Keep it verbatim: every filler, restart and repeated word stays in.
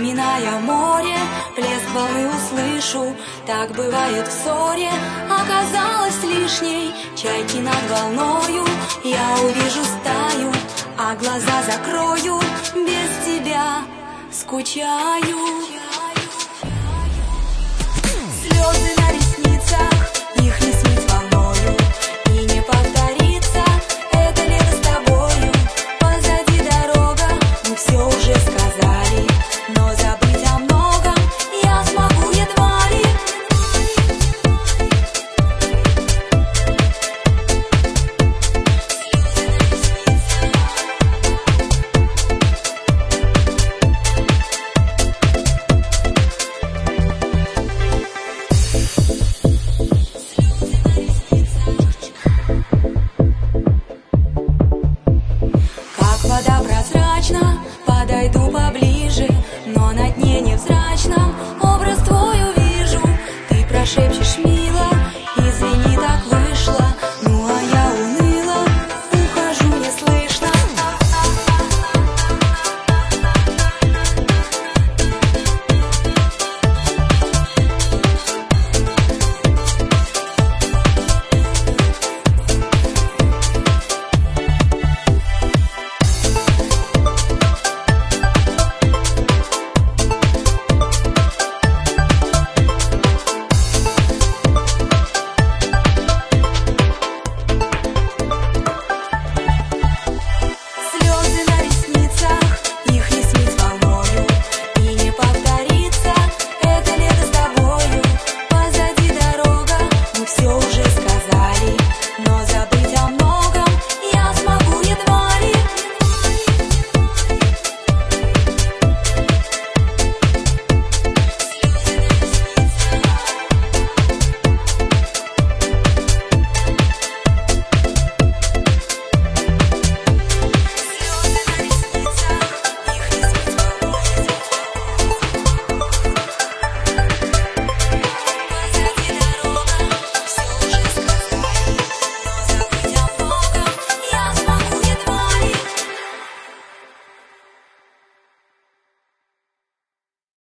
вспоминая море, плеск волны услышу. Так бывает в ссоре, оказалось лишней чайки над волною. Я увижу стаю, а глаза закрою, без тебя скучаю. Слезы на ресницах, их не смыть волною и не повторится. Это лето с тобою, позади дорога, мы все уже сказали, но забыть о многом я смогу едва ли. Вода прозрачна, подойду поближе, но на дне невзрачном образ твой увижу. Ты прошепчешь мне